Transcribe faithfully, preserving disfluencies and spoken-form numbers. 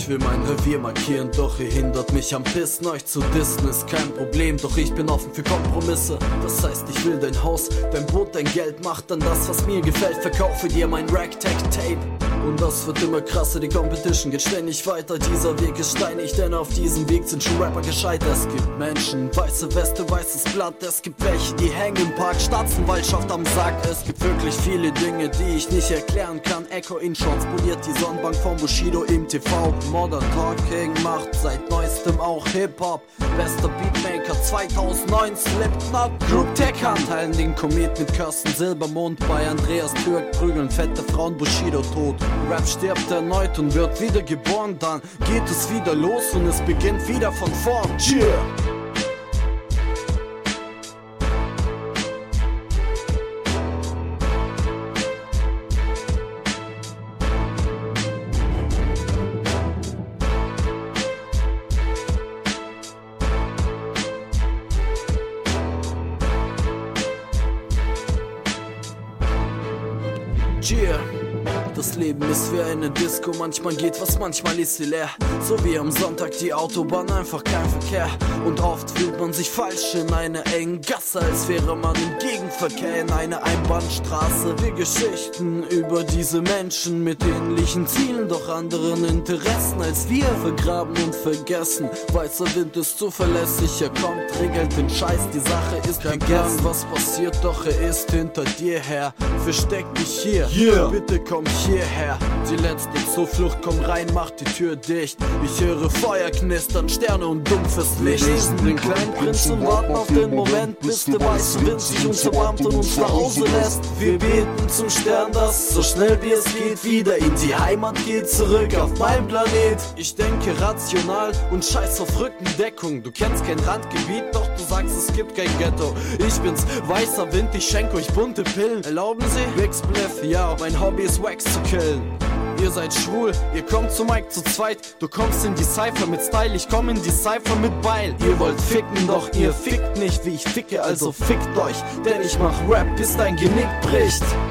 will mein Revier markieren, doch ihr hindert mich am Pissen. Euch zu dissen ist kein Problem, doch ich bin offen für Kompromisse. Das heißt, ich will dein Haus, dein Boot, dein Geld, mach dann das, was mir gefällt. Verkaufe dir mein Ragtag-Tape. Und das wird immer krasser, die Competition geht ständig weiter. Dieser Weg ist steinig, denn auf diesem Weg sind schon Rapper gescheitert. Es gibt Menschen, weiße Weste, weißes Blatt. Es gibt welche, die hängen im Park, Staatsanwaltschaft am Sack. Es gibt wirklich viele Dinge, die ich nicht erklären kann. Echo in Shorts poliert die Sonnenbank von Bushido im T V. Modern Talking macht seit neuestem auch Hip-Hop. Bester Beatmaker zweitausendneun, Slipknot. Group Tech Hand, den Komet mit Kirsten Silbermond. Bei Andreas Türk prügeln fette Frauen, Bushido tot. Rap stirbt erneut und wird wieder geboren, dann geht es wieder los und es beginnt wieder von vorn. Cheer! Cheer! Das Leben ist wie eine Disco, manchmal geht was, manchmal ist sie leer. So wie am Sonntag die Autobahn, einfach kein Verkehr. Und oft fühlt man sich falsch in einer engen Gasse, als wäre man im Gegenverkehr in einer Einbahnstraße. Wir Geschichten über diese Menschen mit ähnlichen Zielen, doch anderen Interessen als wir, vergraben und vergessen. Weißer Wind ist zuverlässig, er kommt, regelt den Scheiß, die Sache ist kein Gern, was passiert, doch er ist hinter dir her. Versteck dich hier, yeah. Bitte komm hierher. Die letzte Zuflucht, komm rein, mach die Tür dicht. Ich höre Feuer knistern, Sterne und dumpfes Licht. Wir lesen den kleinen Prinz und warten auf den Moment, bis der weiße Wind sich uns erbarmt und uns nach Hause lässt. Wir beten zum Stern, dass so schnell wie es geht wieder in die Heimat geht, zurück auf mein Planet. Ich denke rational und scheiß auf Rückendeckung. Du kennst kein Randgebiet, doch du sagst es gibt kein Ghetto. Ich bin's, weißer Wind, ich schenk euch bunte Pillen. Erlauben Sie? Wixbliff, ja, mein Hobby ist Wax zu killen. Ihr seid schwul, ihr kommt zu Mike zu zweit. Du kommst in die Cypher mit Style, ich komm in die Cypher mit Beil. Ihr wollt ficken, doch ihr fickt nicht wie ich ficke, also fickt euch. Denn ich mach Rap, bis dein Genick bricht.